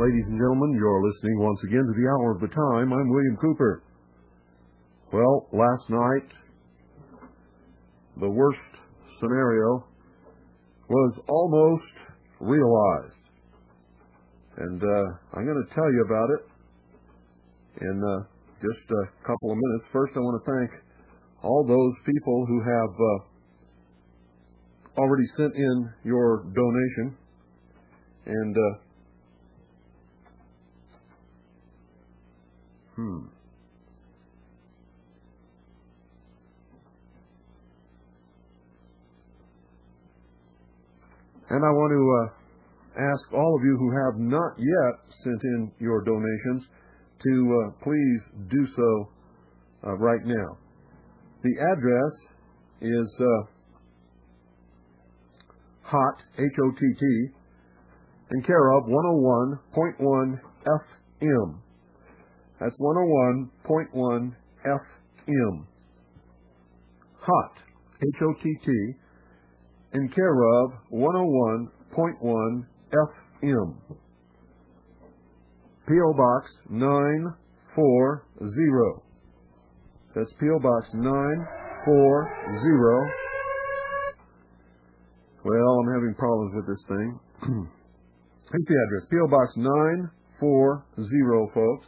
Ladies and gentlemen, you're listening once again to the Hour of the Time. I'm William Cooper. Well, last night, the worst scenario was almost realized. And I'm going to tell you about it in just a couple of minutes. First, I want to thank all those people who have already sent in your donation. And I want to ask all of you who have not yet sent in your donations to please do so right now. The address is HOTT, H-O-T-T, in care of 101.1 FM. That's 101.1 FM. HOTT, H-O-T-T, in care of 101.1 FM. P.O. Box 940. That's P.O. Box 940. Well, I'm having problems with this thing. Here's the address. P.O. Box 940, folks.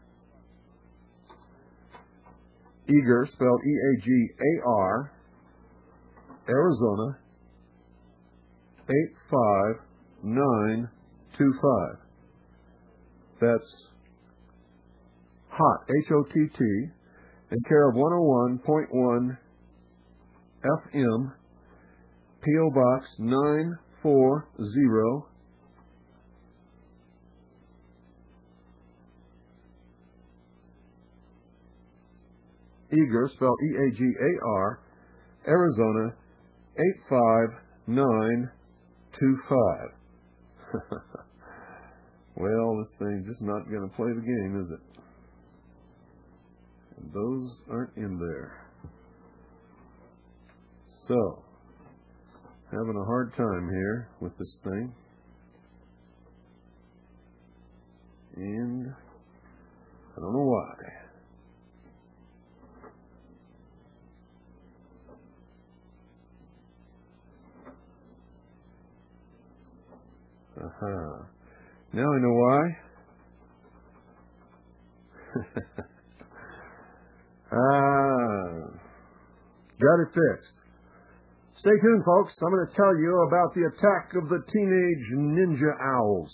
Eagar, spelled E-A-G-A-R, Arizona, 85925. That's HOTT, H-O-T-T, in care of 101.1 FM, P.O. Box 940, Eagar, spelled E-A-G-A-R, Arizona, 85925. Well, this thing's just not going to play the game, is it? And those aren't in there. So, having a hard time here with this thing. And I don't know why. Now I know why. Got it fixed. Stay tuned, folks. I'm going to tell you about the attack of the teenage ninja owls.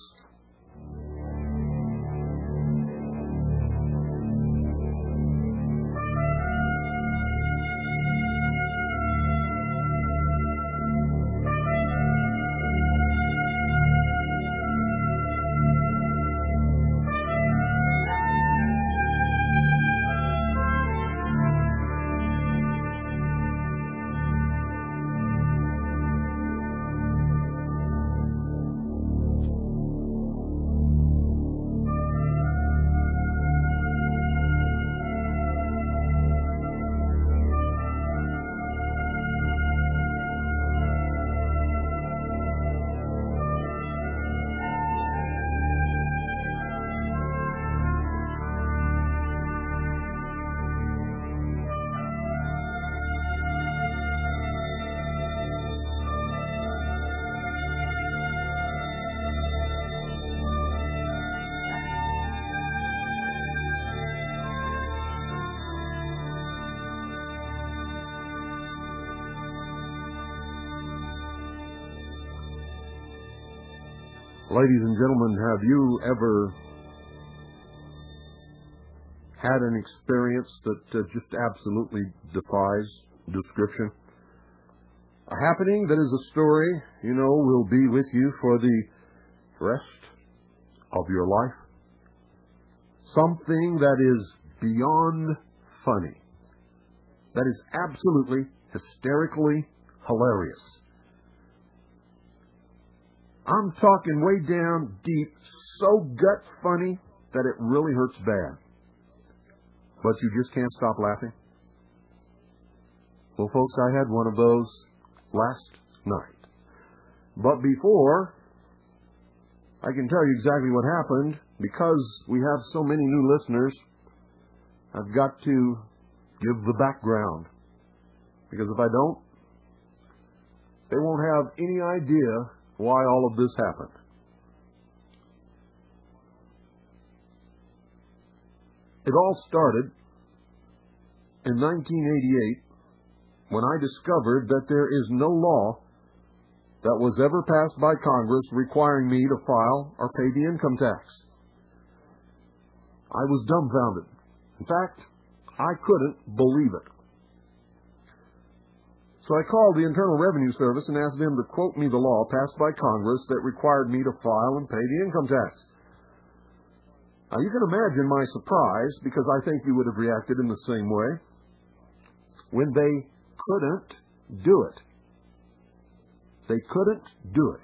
Ladies and gentlemen, have you ever had an experience that just absolutely defies description? A happening that is a story, will be with you for the rest of your life. Something that is beyond funny. That is absolutely hysterically hilarious. I'm talking way down deep, so gut funny that it really hurts bad. But you just can't stop laughing. Well, folks, I had one of those last night. But before I can tell you exactly what happened. Because we have so many new listeners, I've got to give the background. Because if I don't, they won't have any idea why all of this happened. It all started in 1988 when I discovered that there is no law that was ever passed by Congress requiring me to file or pay the income tax. I was dumbfounded. In fact, I couldn't believe it. So I called the Internal Revenue Service and asked them to quote me the law passed by Congress that required me to file and pay the income tax. Now, you can imagine my surprise, because I think you would have reacted in the same way, when they couldn't do it. They couldn't do it.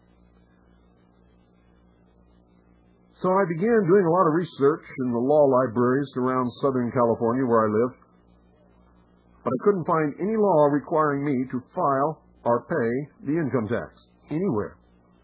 So I began doing a lot of research in the law libraries around Southern California, where I live, but I couldn't find any law requiring me to file or pay the income tax anywhere.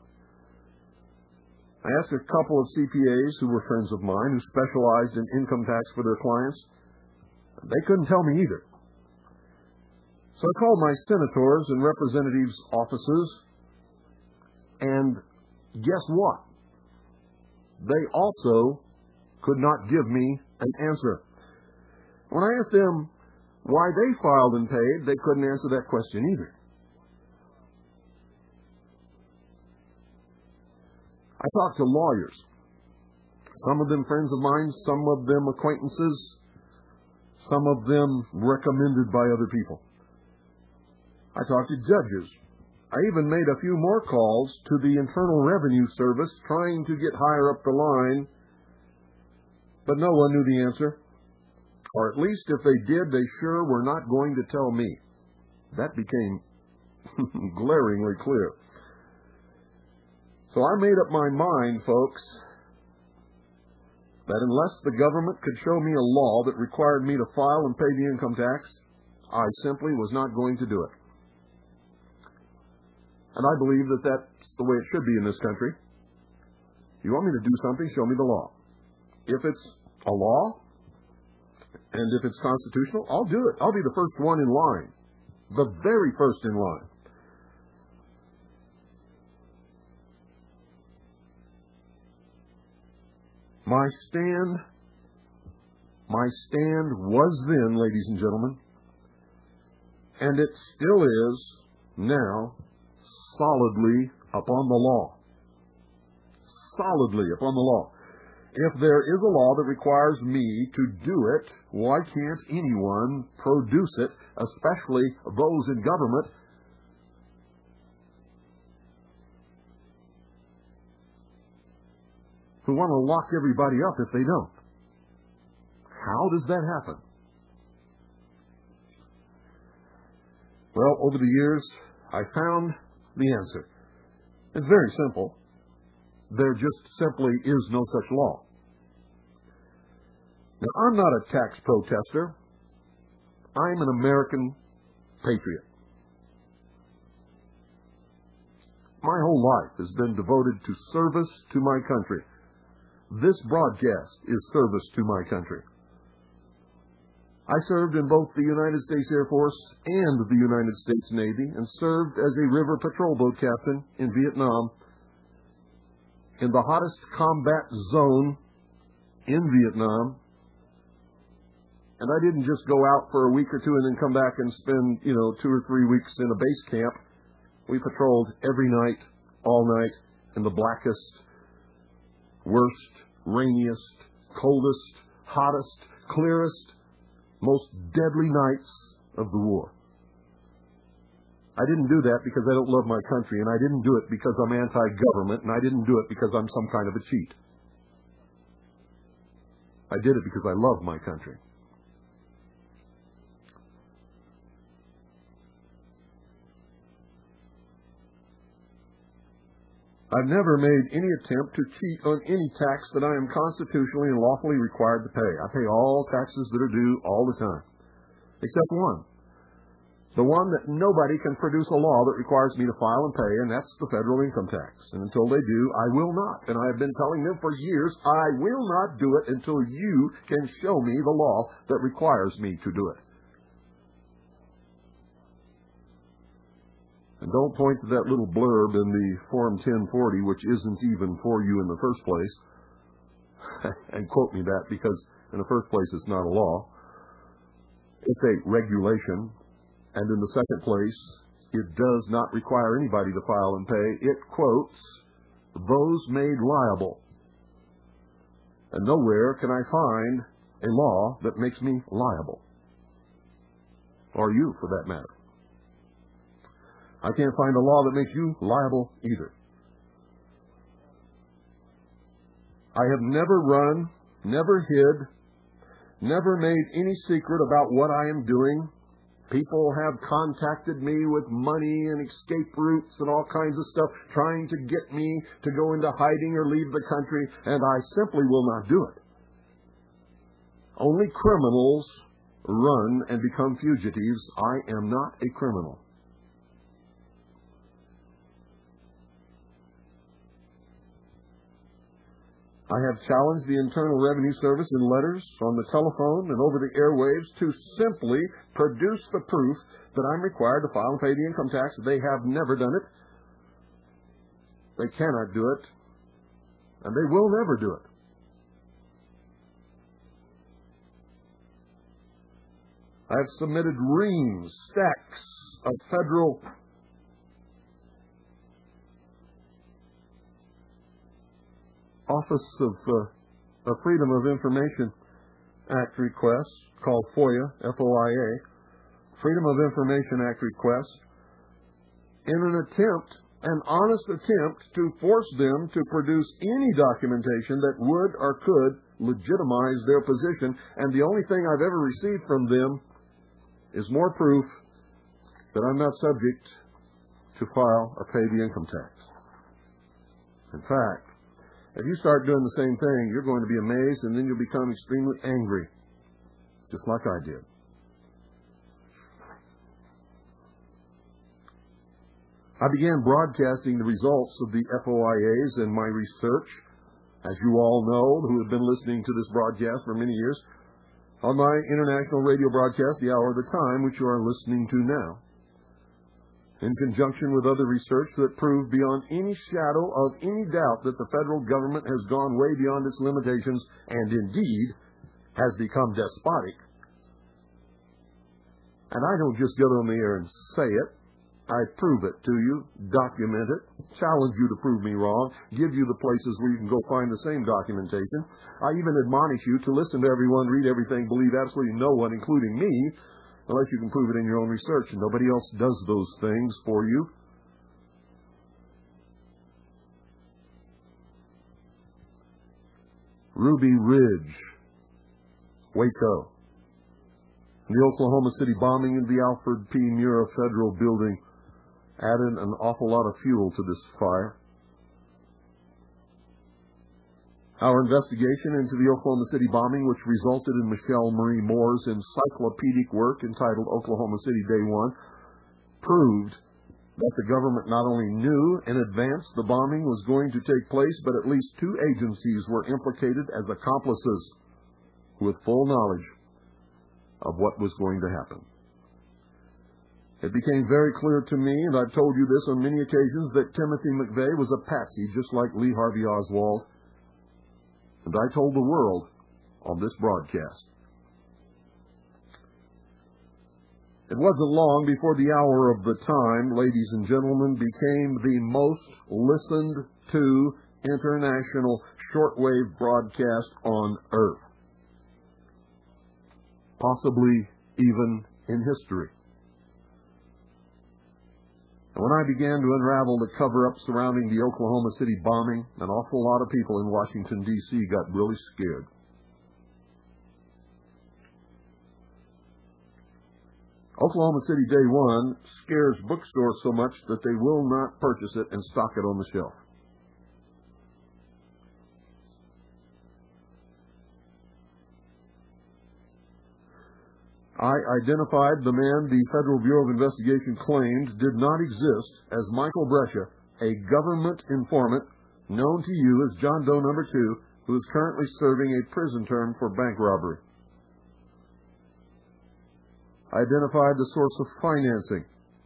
I asked a couple of CPAs who were friends of mine who specialized in income tax for their clients. They couldn't tell me either. So I called my senators and representatives' offices, and guess what? They also could not give me an answer. When I asked them why they filed and paid, they couldn't answer that question either. I talked to lawyers, some of them friends of mine, some of them acquaintances, some of them recommended by other people. I talked to judges. I even made a few more calls to the Internal Revenue Service trying to get higher up the line, but no one knew the answer. Or at least if they did, they sure were not going to tell me. That became glaringly clear. So I made up my mind, folks, that unless the government could show me a law that required me to file and pay the income tax, I simply was not going to do it. And I believe that that's the way it should be in this country. You want me to do something, show me the law. If it's a law, and if it's constitutional, I'll do it. I'll be the first one in line. The very first in line. My stand was then, ladies and gentlemen, and it still is now, solidly upon the law. Solidly upon the law. If there is a law that requires me to do it, why can't anyone produce it, especially those in government? Who want to lock everybody up if they don't. How does that happen? Well, over the years, I found the answer. It's very simple. There just simply is no such law. Now, I'm not a tax protester. I'm an American patriot. My whole life has been devoted to service to my country. This broadcast is service to my country. I served in both the United States Air Force and the United States Navy, and served as a river patrol boat captain in Vietnam, in the hottest combat zone in Vietnam. And I didn't just go out for a week or two and then come back and spend, 2 or 3 weeks in a base camp. We patrolled every night, all night, in the blackest, worst, rainiest, coldest, hottest, clearest, most deadly nights of the war. I didn't do that because I don't love my country, and I didn't do it because I'm anti-government, and I didn't do it because I'm some kind of a cheat. I did it because I love my country. I've never made any attempt to cheat on any tax that I am constitutionally and lawfully required to pay. I pay all taxes that are due all the time, except one. The one that nobody can produce a law that requires me to file and pay, and that's the federal income tax. And until they do, I will not. And I have been telling them for years, I will not do it until you can show me the law that requires me to do it. And don't point to that little blurb in the Form 1040, which isn't even for you in the first place, and quote me that, because in the first place it's not a law. It's a regulation. And in the second place, it does not require anybody to file and pay. It quotes those made liable. And nowhere can I find a law that makes me liable. Or you, for that matter. I can't find a law that makes you liable either. I have never run, never hid, never made any secret about what I am doing. People have contacted me with money and escape routes and all kinds of stuff, trying to get me to go into hiding or leave the country, and I simply will not do it. Only criminals run and become fugitives. I am not a criminal. I have challenged the Internal Revenue Service in letters, on the telephone, and over the airwaves to simply produce the proof that I'm required to file and pay the income tax. They have never done it. They cannot do it. And they will never do it. I have submitted reams, stacks of federal Office of Freedom of Information Act requests, called FOIA, F-O-I-A, Freedom of Information Act requests, in an honest attempt to force them to produce any documentation that would or could legitimize their position. And the only thing I've ever received from them is more proof that I'm not subject to file or pay the income tax. In fact, if you start doing the same thing, you're going to be amazed, and then you'll become extremely angry, just like I did. I began broadcasting the results of the FOIAs and my research, as you all know, who have been listening to this broadcast for many years, on my international radio broadcast, The Hour of the Time, which you are listening to now, in conjunction with other research that proved beyond any shadow of any doubt that the federal government has gone way beyond its limitations and indeed has become despotic. And I don't just get on the air and say it. I prove it to you, document it, challenge you to prove me wrong, give you the places where you can go find the same documentation. I even admonish you to listen to everyone, read everything, believe absolutely no one, including me, unless you can prove it in your own research, and nobody else does those things for you. Ruby Ridge, Waco, the Oklahoma City bombing of the Alfred P. Murrah Federal Building added an awful lot of fuel to this fire. Our investigation into the Oklahoma City bombing, which resulted in Michelle Marie Moore's encyclopedic work entitled Oklahoma City Day One, proved that the government not only knew in advance the bombing was going to take place, but at least two agencies were implicated as accomplices with full knowledge of what was going to happen. It became very clear to me, and I've told you this on many occasions, that Timothy McVeigh was a patsy just like Lee Harvey Oswald. And I told the world on this broadcast. It wasn't long before the Hour of the Time, ladies and gentlemen, became the most listened to international shortwave broadcast on Earth. Possibly even in history. And when I began to unravel the cover-up surrounding the Oklahoma City bombing, an awful lot of people in Washington, D.C. got really scared. Oklahoma City Day One scares bookstores so much that they will not purchase it and stock it on the shelf. I identified the man the Federal Bureau of Investigation claimed did not exist as Michael Brescia, a government informant known to you as John Doe No. 2, who is currently serving a prison term for bank robbery. I identified the source of financing.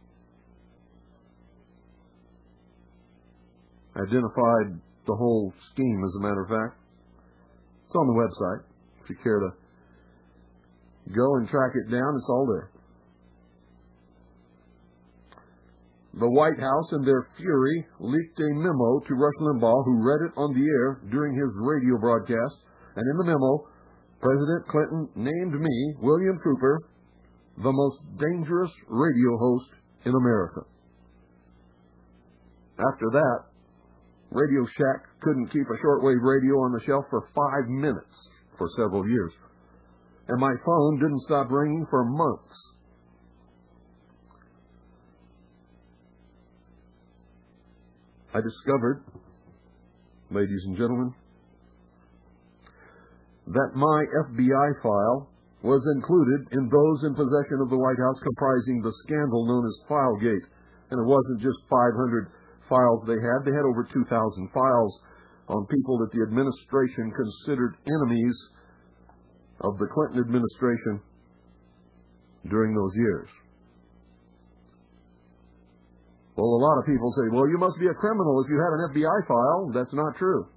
I identified the whole scheme, as a matter of fact. It's on the website. If you care to go and track it down, it's all there. The White House, in their fury, leaked a memo to Rush Limbaugh, who read it on the air during his radio broadcast. And in the memo, President Clinton named me, William Cooper, the most dangerous radio host in America. After that, Radio Shack couldn't keep a shortwave radio on the shelf for 5 minutes for several years. And my phone didn't stop ringing for months. I discovered, ladies and gentlemen, that my FBI file was included in those in possession of the White House comprising the scandal known as Filegate. And it wasn't just 500 files they had. They had over 2,000 files on people that the administration considered enemies of the Clinton administration during those years. Well, a lot of people say, well, you must be a criminal if you had an FBI file. That's not true.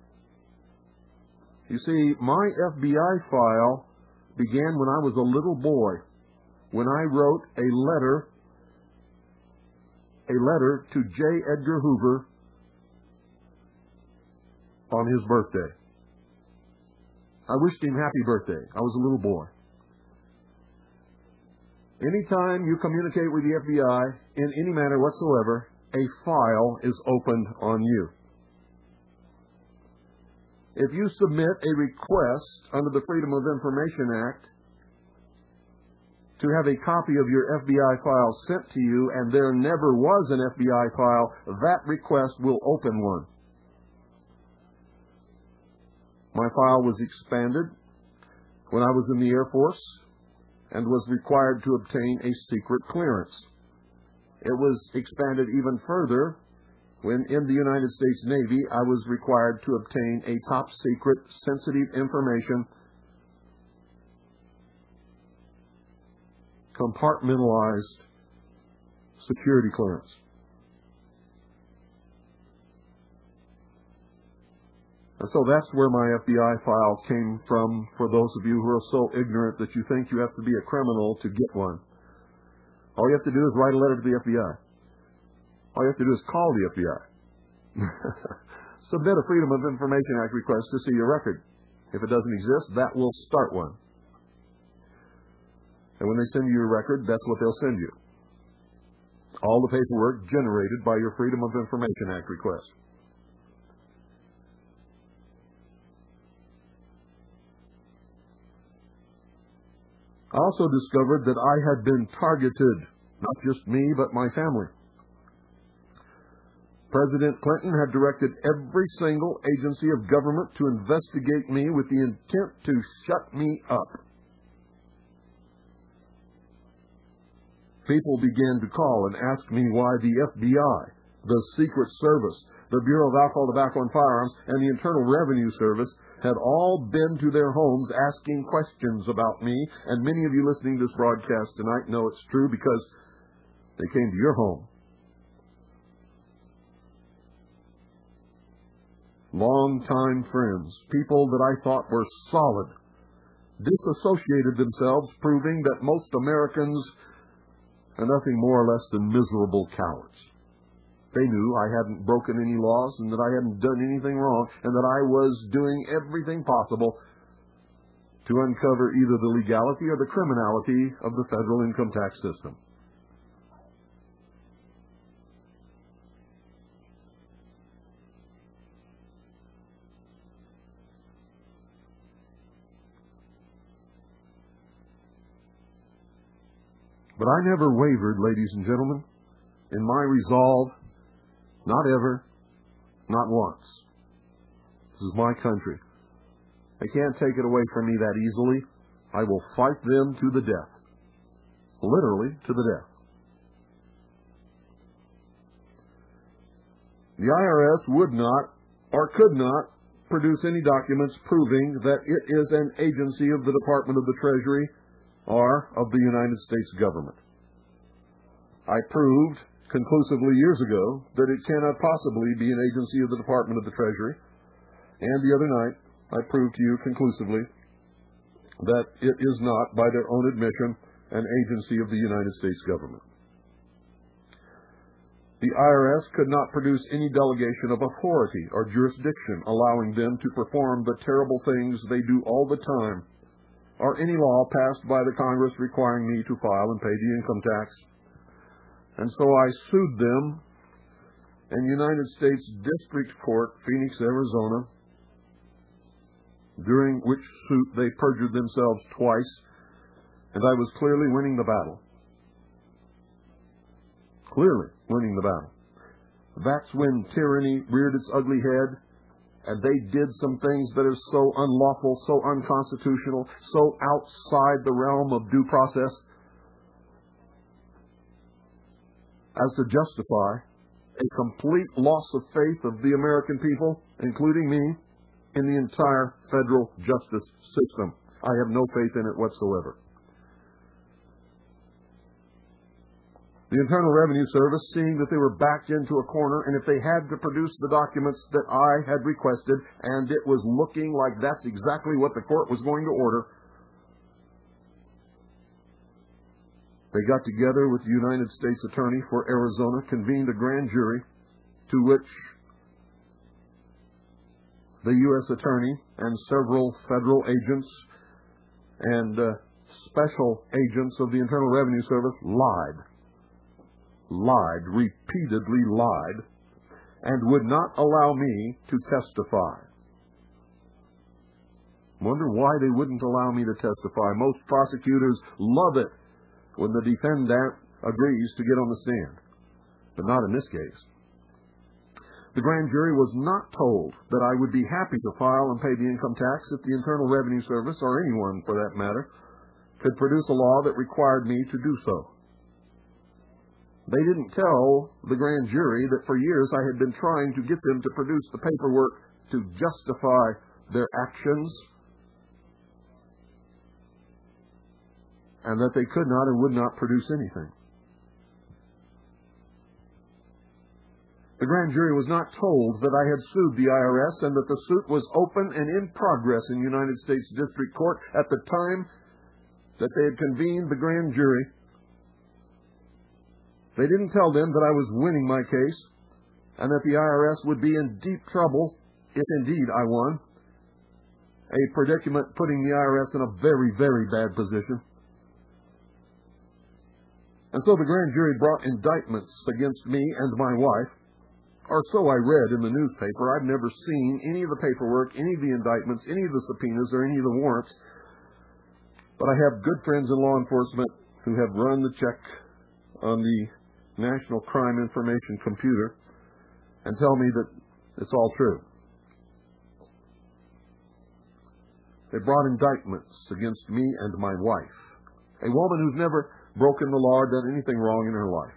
You see, my FBI file began when I was a little boy, when I wrote a letter to J. Edgar Hoover on his birthday. I wished him happy birthday. I was a little boy. Anytime you communicate with the FBI in any manner whatsoever, a file is opened on you. If you submit a request under the Freedom of Information Act to have a copy of your FBI file sent to you, and there never was an FBI file, that request will open one. My file was expanded when I was in the Air Force and was required to obtain a secret clearance. It was expanded even further when in the United States Navy I was required to obtain a top secret sensitive information compartmentalized security clearance. And so that's where my FBI file came from, for those of you who are so ignorant that you think you have to be a criminal to get one. All you have to do is write a letter to the FBI. All you have to do is call the FBI. Submit a Freedom of Information Act request to see your record. If it doesn't exist, that will start one. And when they send you your record, that's what they'll send you. All the paperwork generated by your Freedom of Information Act request. I also discovered that I had been targeted, not just me, but my family. President Clinton had directed every single agency of government to investigate me with the intent to shut me up. People began to call and ask me why the FBI, the Secret Service, the Bureau of Alcohol, Tobacco, and Firearms, and the Internal Revenue Service had all been to their homes asking questions about me. And many of you listening to this broadcast tonight know it's true because they came to your home. Longtime friends, people that I thought were solid, disassociated themselves, proving that most Americans are nothing more or less than miserable cowards. They knew I hadn't broken any laws and that I hadn't done anything wrong and that I was doing everything possible to uncover either the legality or the criminality of the federal income tax system. But I never wavered, ladies and gentlemen, in my resolve. Not ever, not once. This is my country. They can't take it away from me that easily. I will fight them to the death. literally to the death. The IRS would not or could not produce any documents proving that it is an agency of the Department of the Treasury or of the United States government. I proved conclusively years ago that it cannot possibly be an agency of the Department of the Treasury, and the other night I proved to you conclusively that it is not, by their own admission, an agency of the United States government. The IRS could not produce any delegation of authority or jurisdiction allowing them to perform the terrible things they do all the time, or any law passed by the Congress requiring me to file and pay the income tax. And so I sued them in United States District Court, Phoenix, Arizona, during which suit they perjured themselves twice, and I was clearly winning the battle. Clearly winning the battle. That's when tyranny reared its ugly head, and they did some things that are so unlawful, so unconstitutional, so outside the realm of due process, as to justify a complete loss of faith of the American people, including me, in the entire federal justice system. I have no faith in it whatsoever. The Internal Revenue Service, seeing that they were backed into a corner, and if they had to produce the documents that I had requested, and it was looking like that's exactly what the court was going to order, they got together with the United States Attorney for Arizona, convened a grand jury, to which the U.S. Attorney and several federal agents and special agents of the Internal Revenue Service repeatedly lied, and would not allow me to testify. Wonder why they wouldn't allow me to testify. Most prosecutors love it when the defendant agrees to get on the stand, but not in this case. The grand jury was not told that I would be happy to file and pay the income tax if the Internal Revenue Service, or anyone for that matter, could produce a law that required me to do so. They didn't tell the grand jury that for years I had been trying to get them to produce the paperwork to justify their actions, and that they could not and would not produce anything. The grand jury was not told that I had sued the IRS and that the suit was open and in progress in United States District Court at the time that they had convened the grand jury. They didn't tell them that I was winning my case and that the IRS would be in deep trouble if indeed I won, a predicament putting the IRS in a very, very bad position. And so the grand jury brought indictments against me and my wife, or so I read in the newspaper. I've never seen any of the paperwork, any of the indictments, any of the subpoenas, or any of the warrants. But I have good friends in law enforcement who have run the check on the National Crime Information Computer and tell me that it's all true. They brought indictments against me and my wife, a woman who's never broken the law or done anything wrong in her life.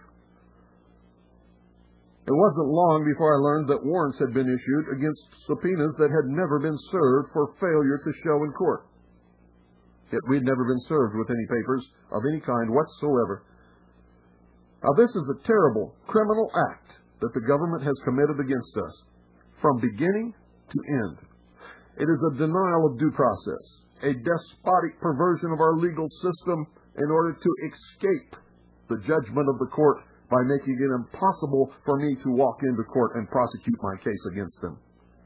It wasn't long before I learned that warrants had been issued against subpoenas that had never been served for failure to show in court. Yet we'd never been served with any papers of any kind whatsoever. Now, this is a terrible criminal act that the government has committed against us, from beginning to end. It is a denial of due process, a despotic perversion of our legal system in order to escape the judgment of the court by making it impossible for me to walk into court and prosecute my case against them.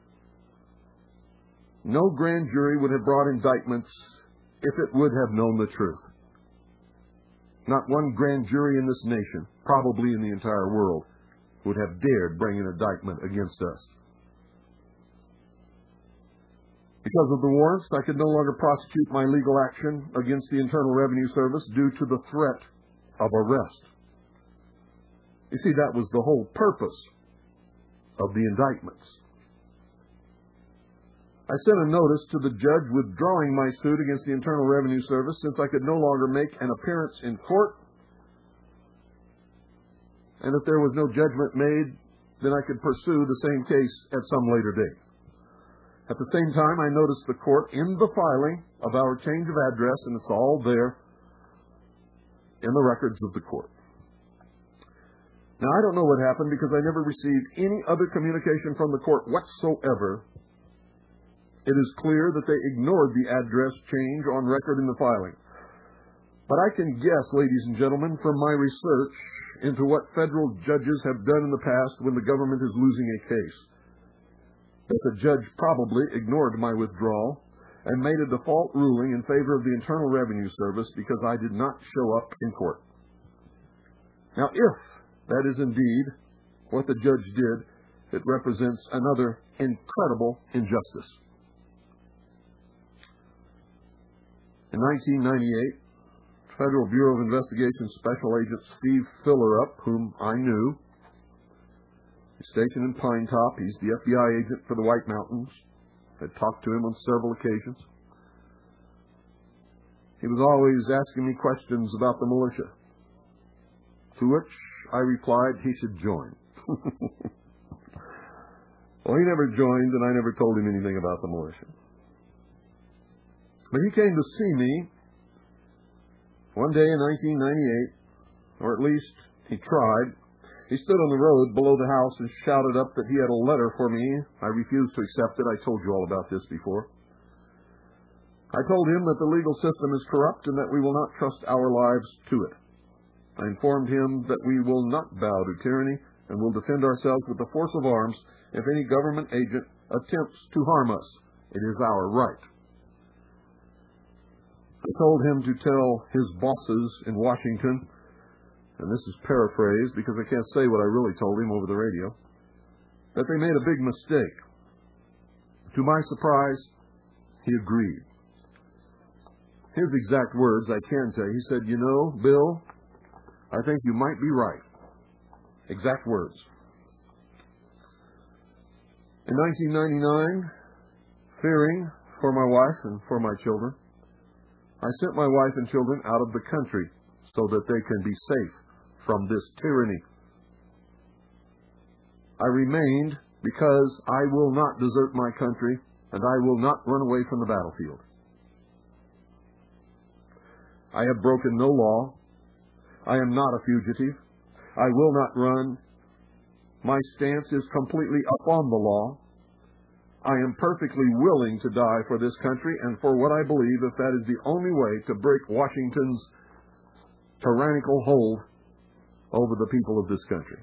No grand jury would have brought indictments if it would have known the truth. Not one grand jury in this nation, probably in the entire world, would have dared bring an indictment against us. Because of the warrants, I could no longer prosecute my legal action against the Internal Revenue Service due to the threat of arrest. You see, that was the whole purpose of the indictments. I sent a notice to the judge withdrawing my suit against the Internal Revenue Service since I could no longer make an appearance in court and if there was no judgment made, then I could pursue the same case at some later date. At the same time, I noticed the court in the filing of our change of address, and it's all there in the records of the court. Now, I don't know what happened because I never received any other communication from the court whatsoever. It is clear that they ignored the address change on record in the filing. But I can guess, ladies and gentlemen, from my research into what federal judges have done in the past when the government is losing a case, that the judge probably ignored my withdrawal and made a default ruling in favor of the Internal Revenue Service because I did not show up in court. Now, if that is indeed what the judge did, it represents another incredible injustice. In 1998, Federal Bureau of Investigation Special Agent Steve Fillerup, whom I knew, he's stationed in Pine Top. He's the FBI agent for the White Mountains. I talked to him on several occasions. He was always asking me questions about the militia, to which I replied he should join. Well, he never joined, and I never told him anything about the militia. But he came to see me one day in 1998, or at least he tried. He stood on the road below the house and shouted up that he had a letter for me. I refused to accept it. I told you all about this before. I told him that the legal system is corrupt and that we will not trust our lives to it. I informed him that we will not bow to tyranny and will defend ourselves with the force of arms if any government agent attempts to harm us. It is our right. I told him to tell his bosses in Washington, and this is paraphrased because I can't say what I really told him over the radio, that they made a big mistake. To my surprise, he agreed. His exact words, I can tell you. He said, "You know, Bill, I think you might be right." Exact words. In 1999, fearing for my wife and for my children, I sent my wife and children out of the country so that they can be safe from this tyranny. I remained because I will not desert my country and I will not run away from the battlefield. I have broken no law. I am not a fugitive. I will not run. My stance is completely upon the law. I am perfectly willing to die for this country and for what I believe if that is the only way to break Washington's tyrannical hold over the people of this country.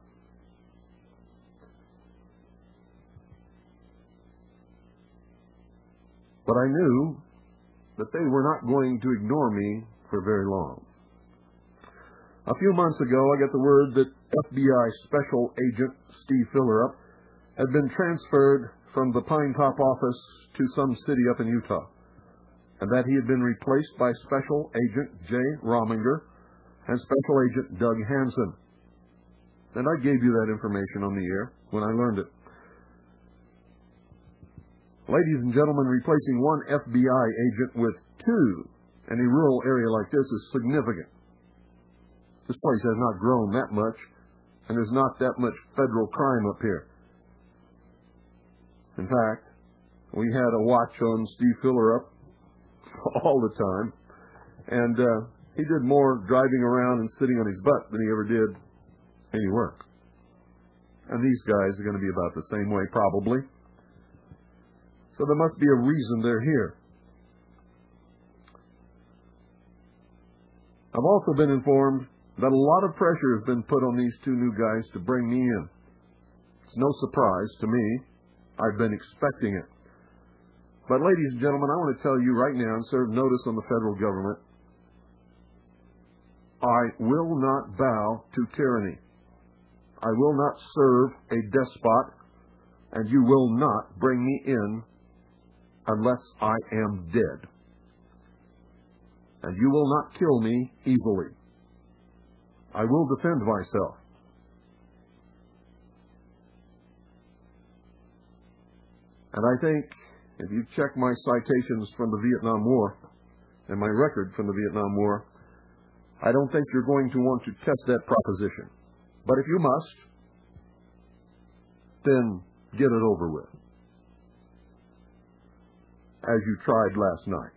But I knew that they were not going to ignore me for very long. A few months ago, I got the word that FBI Special Agent Steve Fillerup had been transferred from the Pine Top office to some city up in Utah, and that he had been replaced by Special Agent Jay Rominger and Special Agent Doug Hansen. And I gave you that information on the air when I learned it. Ladies and gentlemen, replacing one FBI agent with two in a rural area like this is significant. This place has not grown that much, and there's not that much federal crime up here. In fact, we had a watch on Steve Fillerup all the time, and he did more driving around and sitting on his butt than he ever did any work. And these guys are going to be about the same way, probably. So there must be a reason they're here. I've also been informed that a lot of pressure has been put on these two new guys to bring me in. It's no surprise to me. I've been expecting it. But ladies and gentlemen, I want to tell you right now and serve notice on the federal government, I will not bow to tyranny. I will not serve a despot, and you will not bring me in unless I am dead. And you will not kill me easily. I will defend myself. And I think if you check my citations from the Vietnam War and my record from the Vietnam War, I don't think you're going to want to test that proposition. But if you must, then get it over with, as you tried last night.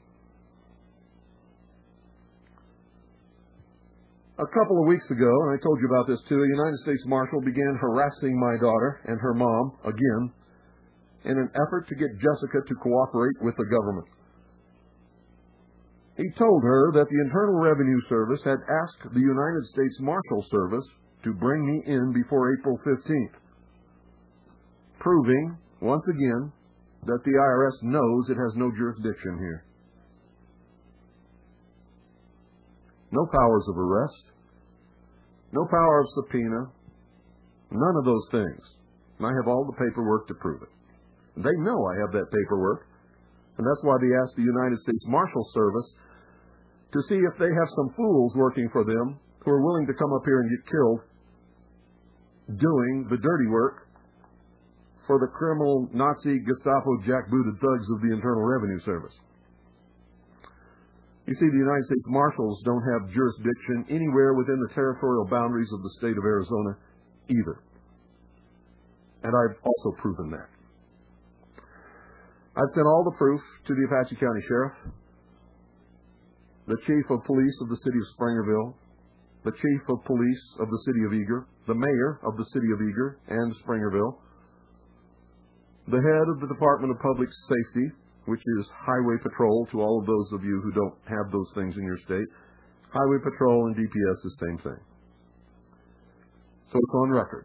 A couple of weeks ago, and I told you about this too, a United States Marshal began harassing my daughter and her mom again in an effort to get Jessica to cooperate with the government. He told her that the Internal Revenue Service had asked the United States Marshal Service to bring me in before April 15th, proving, once again, that the IRS knows it has no jurisdiction here. No powers of arrest, no power of subpoena, none of those things. And I have all the paperwork to prove it. They know I have that paperwork, and that's why they asked the United States Marshal Service to see if they have some fools working for them who are willing to come up here and get killed doing the dirty work for the criminal Nazi Gestapo jackbooted thugs of the Internal Revenue Service. You see, the United States Marshals don't have jurisdiction anywhere within the territorial boundaries of the state of Arizona either. And I've also proven that. I've sent all the proof to the Apache County Sheriff, the Chief of Police of the City of Springerville, the Chief of Police of the City of Eager, the Mayor of the City of Eager and Springerville, the Head of the Department of Public Safety, which is Highway Patrol to all of those of you who don't have those things in your state. Highway Patrol and DPS is the same thing. So it's on record.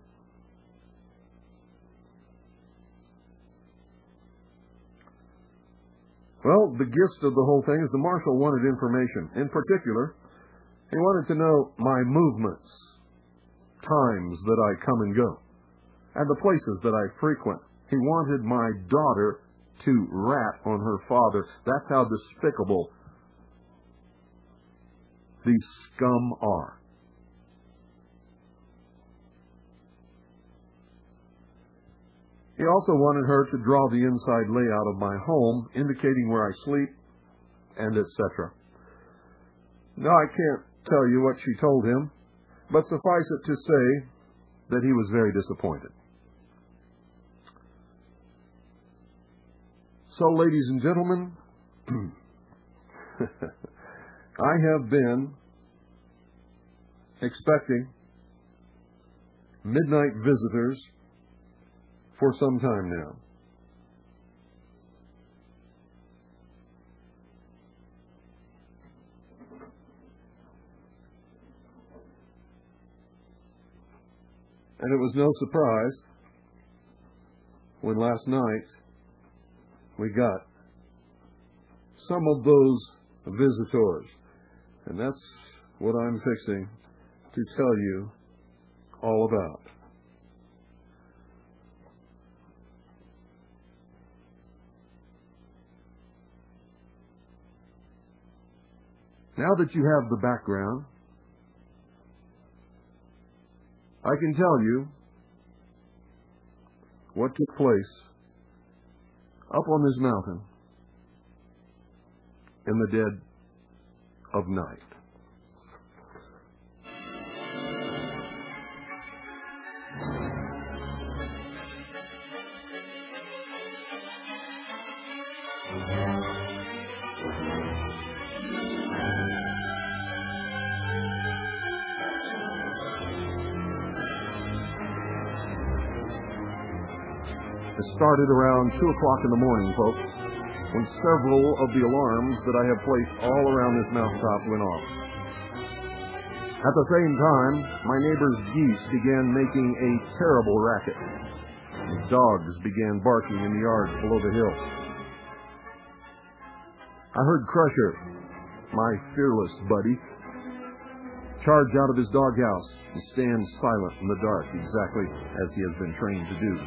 Well, the gist of the whole thing is the marshal wanted information. In particular, he wanted to know my movements, times that I come and go, and the places that I frequent. He wanted my daughter to rat on her father. That's how despicable these scum are. He also wanted her to draw the inside layout of my home, indicating where I sleep, and etc. Now, I can't tell you what she told him, but suffice it to say that he was very disappointed. So, ladies and gentlemen, I have been expecting midnight visitors for some time now. And it was no surprise when last night we got some of those visitors. And that's what I'm fixing to tell you all about. Now that you have the background, I can tell you what took place up on this mountain in the dead of night. It started around 2 o'clock in the morning, folks, when several of the alarms that I have placed all around this mountaintop went off. At the same time, my neighbor's geese began making a terrible racket. Dogs began barking in the yards below the hill. I heard Crusher, my fearless buddy, charge out of his doghouse and stand silent in the dark, exactly as he has been trained to do.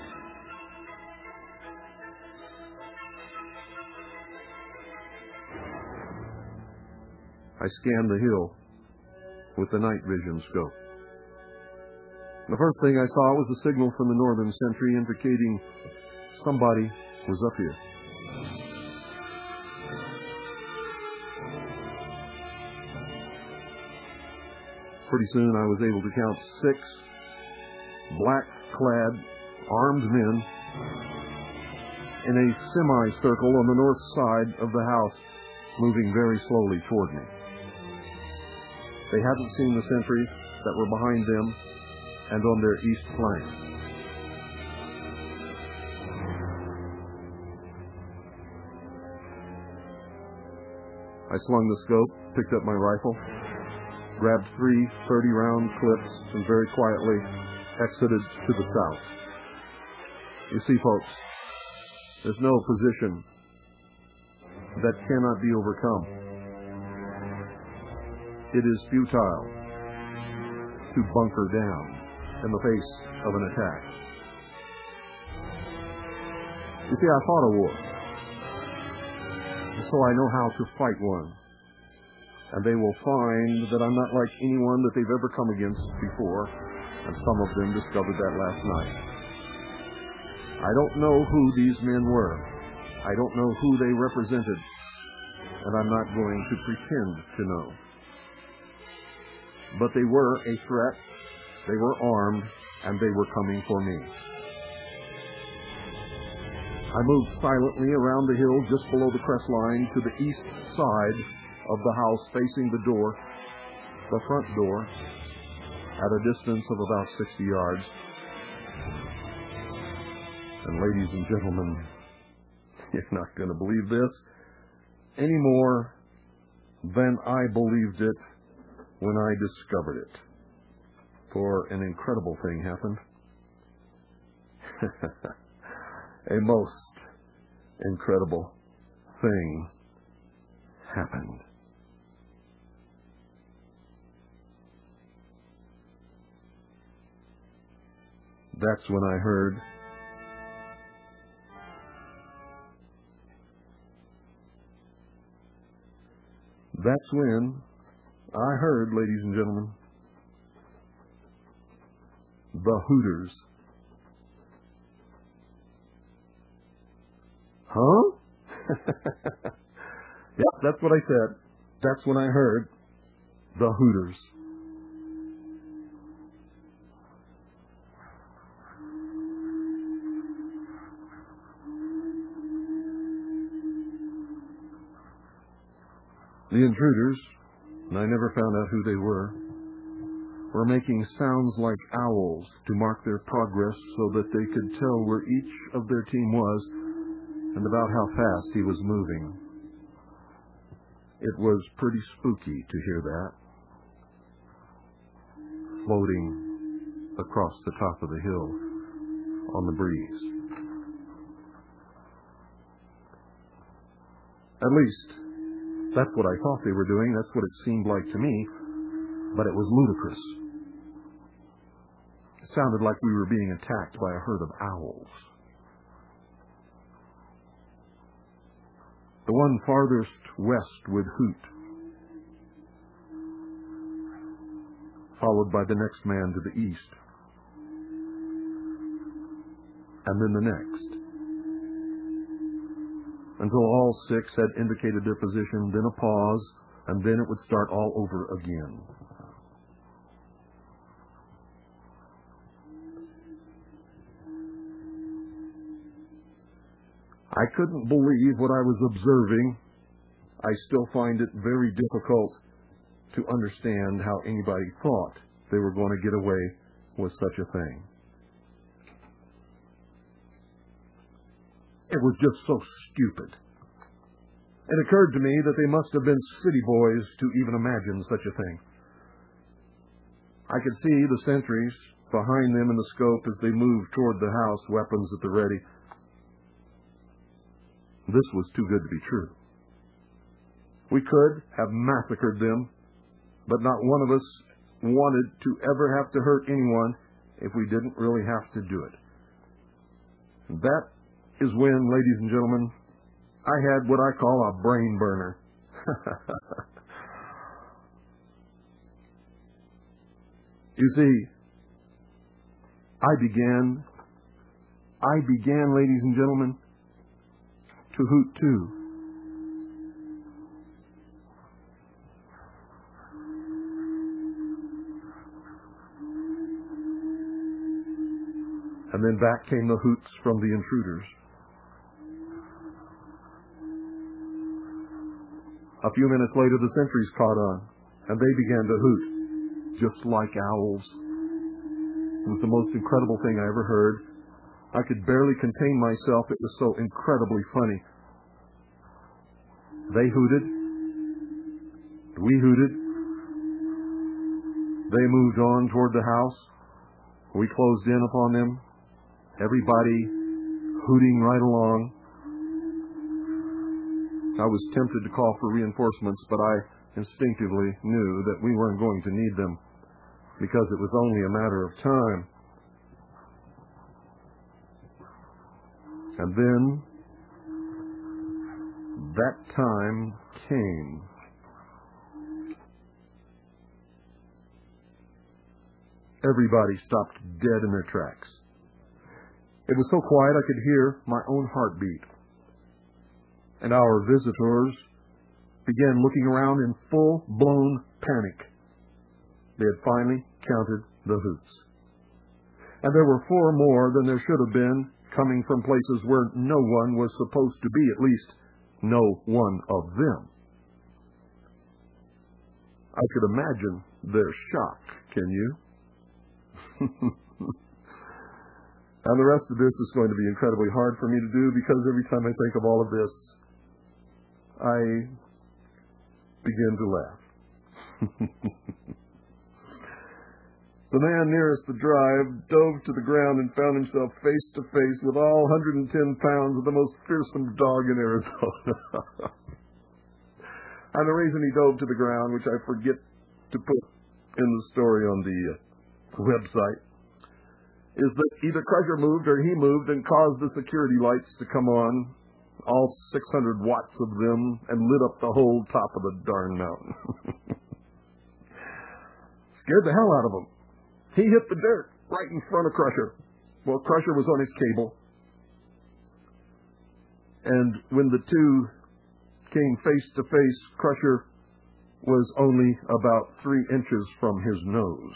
I scanned the hill with the night vision scope. The first thing I saw was a signal from the northern sentry indicating somebody was up here. Pretty soon I was able to count 6 black-clad, armed men in a semicircle on the north side of the house, moving very slowly toward me. They hadn't seen the sentries that were behind them and on their east flank. I slung the scope, picked up my rifle, grabbed 3 30-round clips, and very quietly exited to the south. You see, folks, there's no position that cannot be overcome. It is futile to bunker down in the face of an attack. You see, I fought a war, so I know how to fight one. And they will find that I'm not like anyone that they've ever come against before, and some of them discovered that last night. I don't know who these men were. I don't know who they represented, and I'm not going to pretend to know. But they were a threat, they were armed, and they were coming for me. I moved silently around the hill just below the crest line to the east side of the house facing the door, the front door, at a distance of about 60 yards. And ladies and gentlemen, you're not going to believe this any more than I believed it when I discovered it. For an incredible thing happened. A most incredible thing happened. That's when I heard ladies and gentlemen, the Hooters. Huh? Yep, that's what I said. That's when I heard the Hooters. The intruders, and I never found out who they were making sounds like owls to mark their progress so that they could tell where each of their team was and about how fast he was moving. It was pretty spooky to hear that, floating across the top of the hill on the breeze. At least, that's what I thought they were doing. That's what it seemed like to me. But it was ludicrous. It sounded like we were being attacked by a herd of owls. The one farthest west would hoot, followed by the next man to the east, and then the next, until all 6 had indicated their position, then a pause, and then it would start all over again. I couldn't believe what I was observing. I still find it very difficult to understand how anybody thought they were going to get away with such a thing. It was just so stupid. It occurred to me that they must have been city boys to even imagine such a thing. I could see the sentries behind them in the scope as they moved toward the house, weapons at the ready. This was too good to be true. We could have massacred them, but not one of us wanted to ever have to hurt anyone if we didn't really have to do it. And that is when, ladies and gentlemen, I had what I call a brain burner. You see, I began, ladies and gentlemen, to hoot too. And then back came the hoots from the intruders. A few minutes later, the sentries caught on, and they began to hoot, just like owls. It was the most incredible thing I ever heard. I could barely contain myself. It was so incredibly funny. They hooted. We hooted. They moved on toward the house. We closed in upon them. Everybody hooting right along. I was tempted to call for reinforcements, but I instinctively knew that we weren't going to need them because it was only a matter of time. And then that time came. Everybody stopped dead in their tracks. It was so quiet I could hear my own heartbeat. And our visitors began looking around in full-blown panic. They had finally counted the hoots. And there were 4 more than there should have been, coming from places where no one was supposed to be, at least no one of them. I could imagine their shock, can you? And the rest of this is going to be incredibly hard for me to do because every time I think of all of this, I begin to laugh. The man nearest the drive dove to the ground and found himself face to face with all 110 pounds of the most fearsome dog in Arizona. And the reason he dove to the ground, which I forget to put in the story on the website, is that either Crusher moved or he moved and caused the security lights to come on, all 600 watts of them, and lit up the whole top of the darn mountain. Scared the hell out of him. He hit the dirt right in front of Crusher. Well, Crusher was on his cable. And when the two came face to face, Crusher was only about 3 inches from his nose.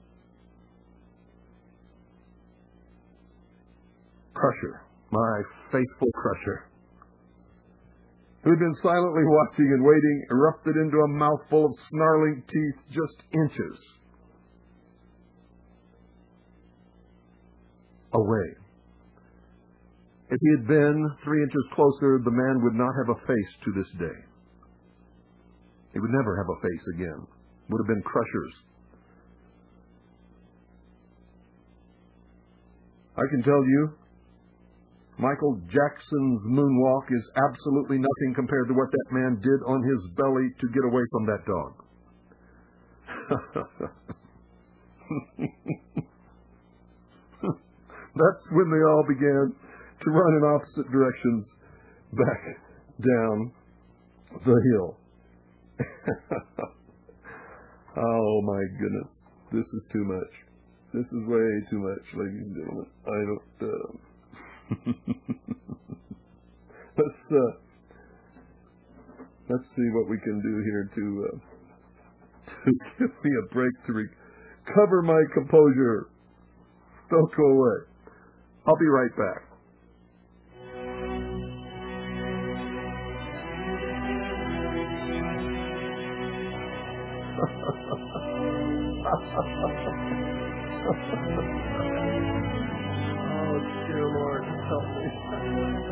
Crusher, my faithful Crusher, who'd been silently watching and waiting, erupted into a mouthful of snarling teeth just inches away. If he had been 3 inches closer, the man would not have a face to this day. He would never have a face again. It would have been Crusher's. I can tell you, Michael Jackson's moonwalk is absolutely nothing compared to what that man did on his belly to get away from that dog. That's when they all began to run in opposite directions back down the hill. Oh my goodness. This is too much. This is way too much, ladies and gentlemen. I don't... Let's see what we can do here to give me a break to recover my composure. Don't go away. I'll be right back. Oh, dear Lord, help me.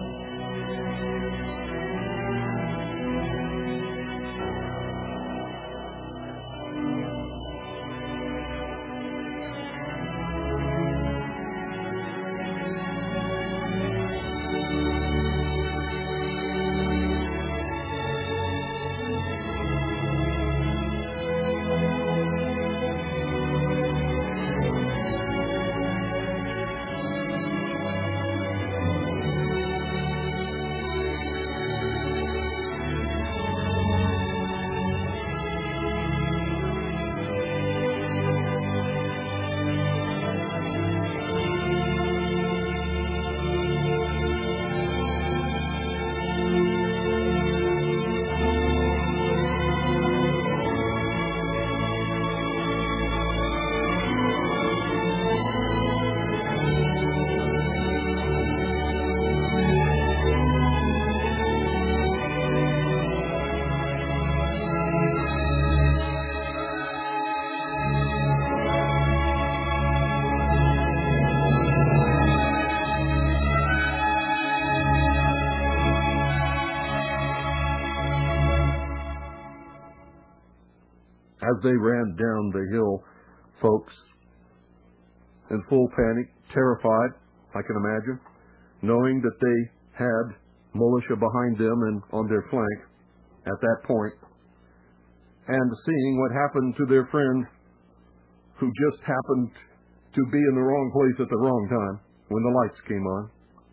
as they ran down the hill, folks, in full panic, terrified, I can imagine, knowing that they had militia behind them and on their flank at that point, and seeing what happened to their friend who just happened to be in the wrong place at the wrong time when the lights came on.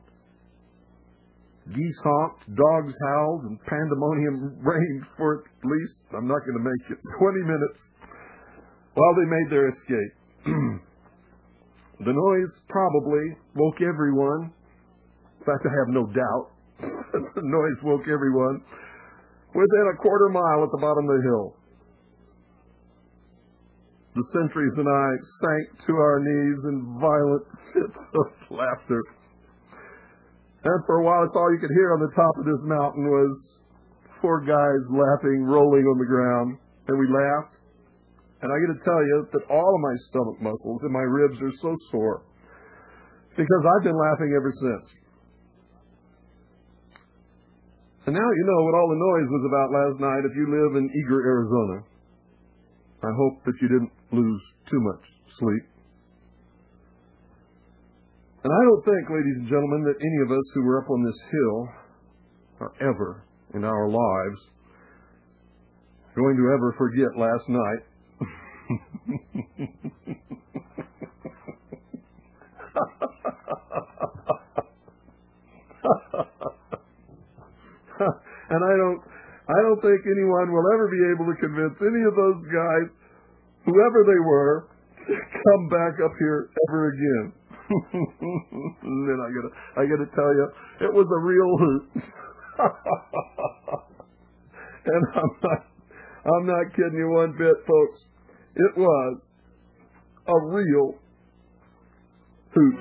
Geese honked, dogs howled, and pandemonium reigned for at least, I'm not going to make it, 20 minutes while they made their escape. The noise probably woke everyone. In fact, I have no doubt the noise woke everyone within a quarter mile at the bottom of the hill. The sentries and I sank to our knees in violent fits of laughter. And for a while, it's all you could hear on the top of this mountain was four guys laughing, rolling on the ground. And we laughed. And I got to tell you that all of my stomach muscles and my ribs are so sore because I've been laughing ever since. And now you know what all the noise was about last night if you live in Eager, Arizona. I hope that you didn't lose too much sleep. And I don't think, ladies and gentlemen, that any of us who were up on this hill are ever in our lives going to ever forget last night. And I don't think anyone will ever be able to convince any of those guys, whoever they were, to come back up here ever again. And then I gotta tell you, it was a real hoot. And I'm not kidding you one bit, folks. It was a real hoot.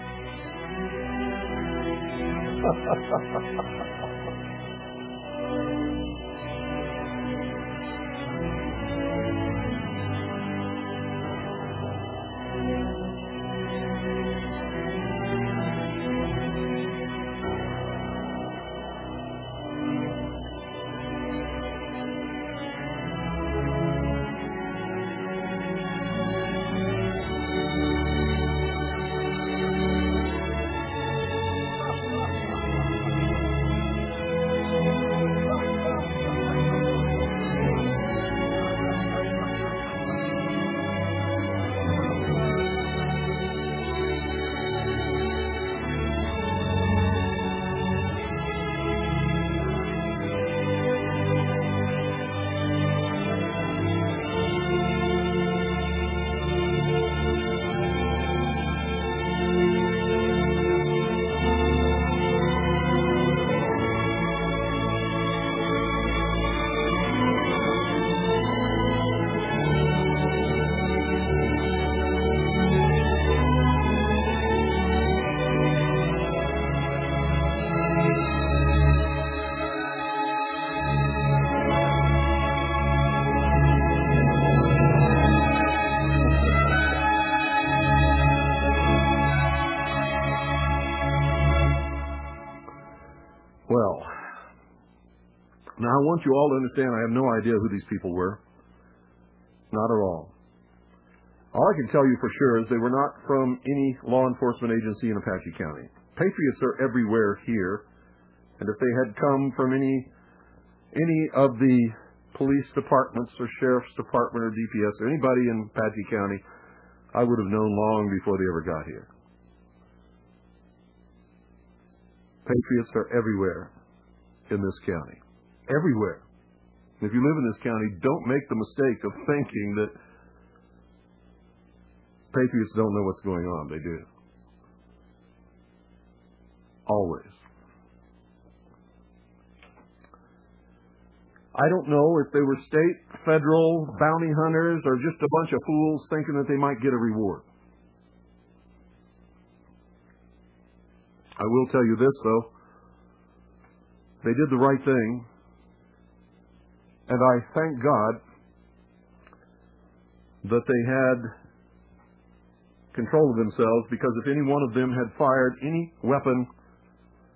Well, now I want you all to understand I have no idea who these people were. Not at all. All I can tell you for sure is they were not from any law enforcement agency in Apache County. Patriots are everywhere here, and if they had come from any of the police departments or sheriff's department or DPS or anybody in Apache County, I would have known long before they ever got here. Patriots are everywhere in this county. Everywhere. If you live in this county, don't make the mistake of thinking that patriots don't know what's going on. They do. Always. I don't know if they were state, federal, bounty hunters, or just a bunch of fools thinking that they might get a reward. I will tell you this, though. They did the right thing. And I thank God that they had control of themselves, because if any one of them had fired any weapon,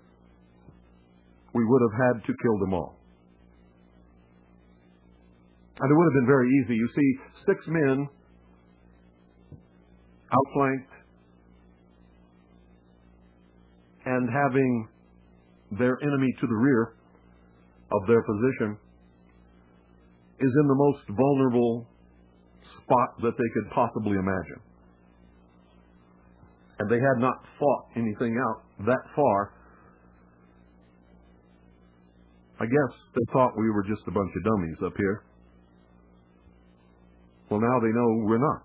we would have had to kill them all. And it would have been very easy. You see, 6 men outflanked and having their enemy to the rear of their position is in the most vulnerable spot that they could possibly imagine. And they had not fought anything out that far. I guess they thought we were just a bunch of dummies up here. Well, now they know we're not.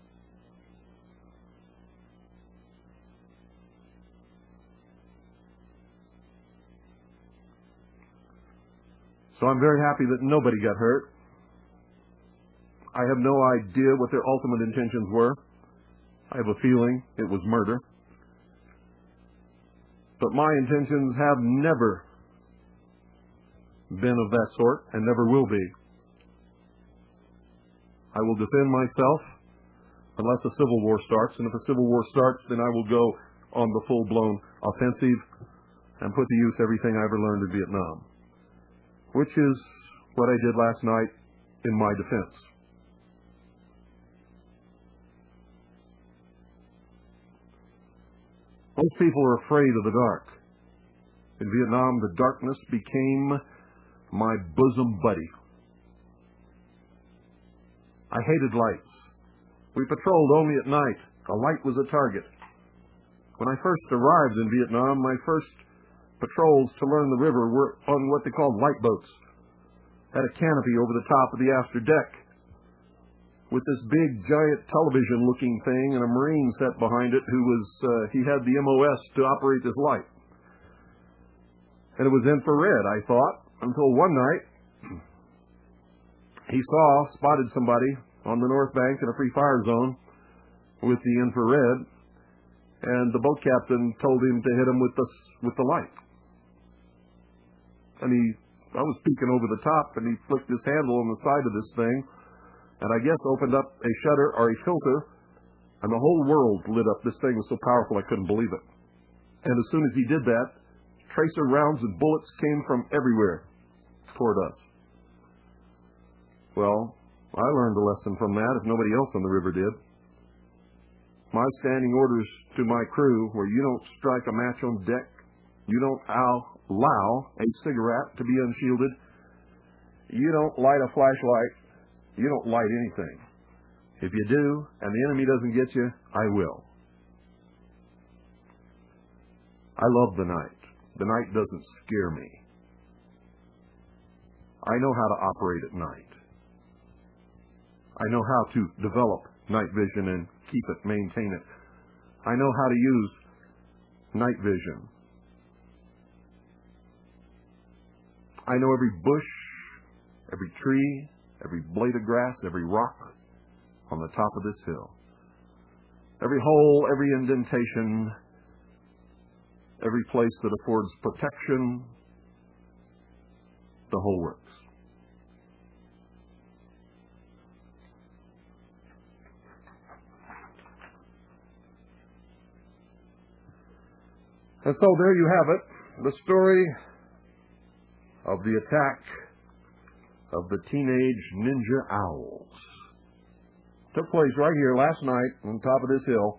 So I'm very happy that nobody got hurt. I have no idea what their ultimate intentions were. I have a feeling it was murder. But my intentions have never been of that sort and never will be. I will defend myself unless a civil war starts, and if a civil war starts, then I will go on the full-blown offensive and put to use everything I ever learned in Vietnam, which is what I did last night in my defense. Most people are afraid of the dark. In Vietnam, the darkness became my bosom buddy. I hated lights. We patrolled only at night. A light was a target. When I first arrived in Vietnam, my first patrols to learn the river were on what they called light boats. Had a canopy over the top of the after deck with this big, giant television-looking thing and a Marine set behind it who was, he had the MOS to operate this light. And it was infrared, I thought, until one night he spotted somebody on the north bank in a free fire zone with the infrared, and the boat captain told him to hit him with the light. And I was peeking over the top, and he flicked his handle on the side of this thing, and I guess opened up a shutter or a filter, and the whole world lit up. This thing was so powerful I couldn't believe it. And as soon as he did that, tracer rounds and bullets came from everywhere toward us. Well, I learned a lesson from that if nobody else on the river did. My standing orders to my crew were, you don't strike a match on deck, you don't allow a cigarette to be unshielded, you don't light a flashlight, you don't light anything. If you do, and the enemy doesn't get you, I will. I love the night. The night doesn't scare me. I know how to operate at night. I know how to develop night vision and keep it, maintain it. I know how to use night vision. I know every bush, every tree, every blade of grass, every rock on the top of this hill. Every hole, every indentation, every place that affords protection, the whole works. And so there you have it, the story of the attack of the teenage ninja owls. Took place right here last night on top of this hill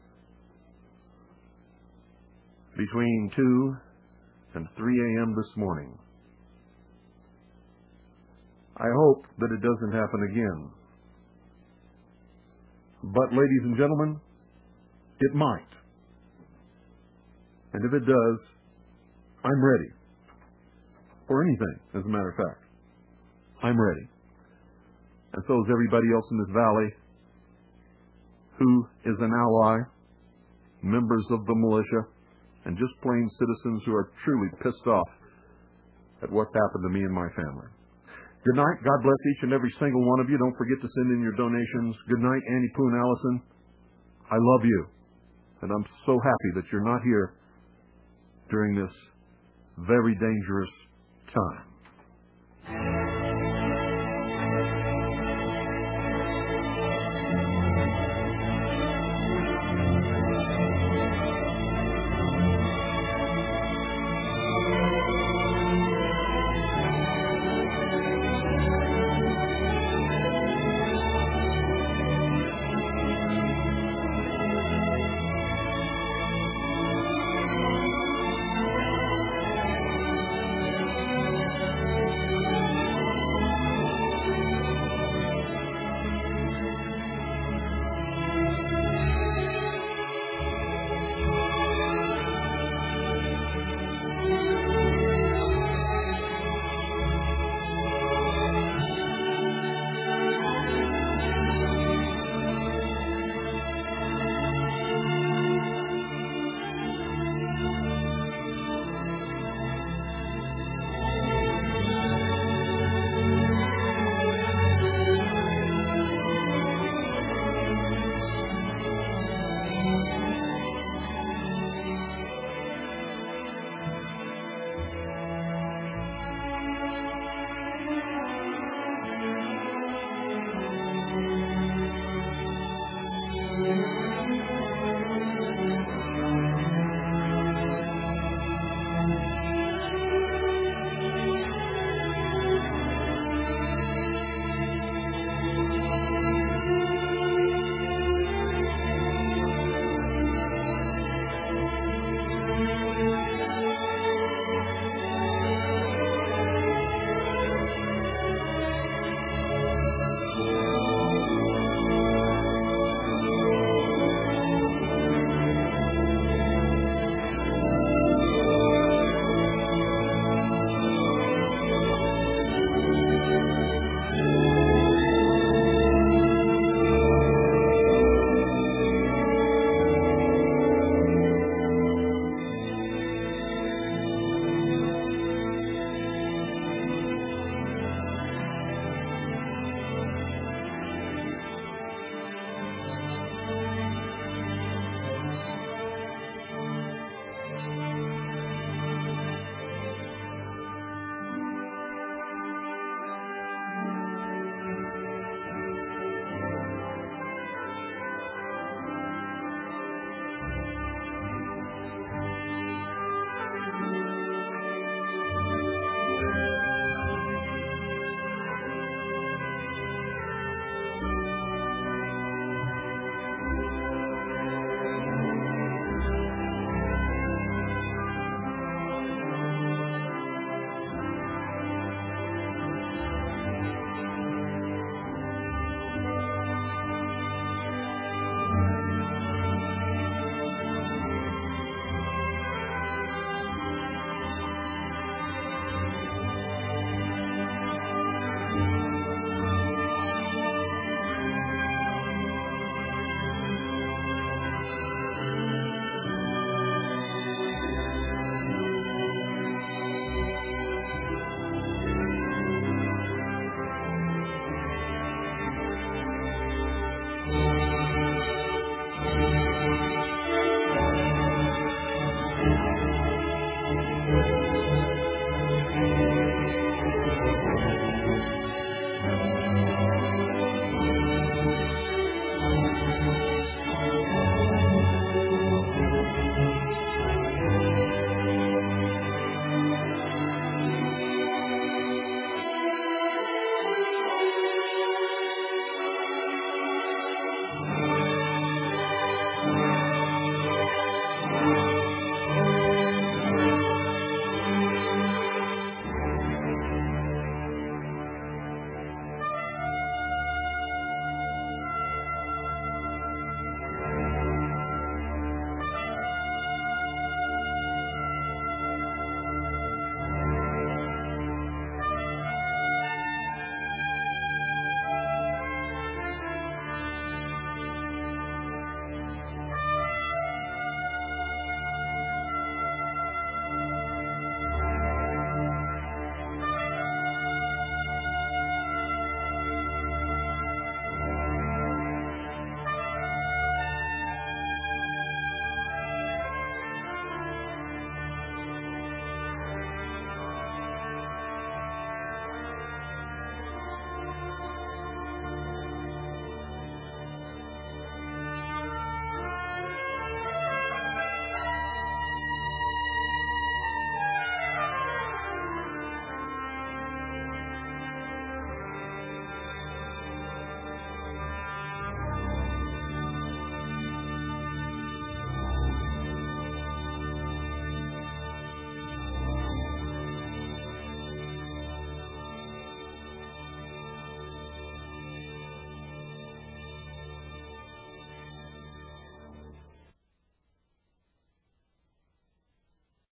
between 2 and 3 a.m. this morning. I hope that it doesn't happen again. But, ladies and gentlemen, it might. And if it does, I'm ready. For anything, as a matter of fact. I'm ready. And so is everybody else in this valley who is an ally, members of the militia, and just plain citizens who are truly pissed off at what's happened to me and my family. Good night. God bless each and every single one of you. Don't forget to send in your donations. Good night, Annie Poon Allison. I love you. And I'm so happy that you're not here during this very dangerous time.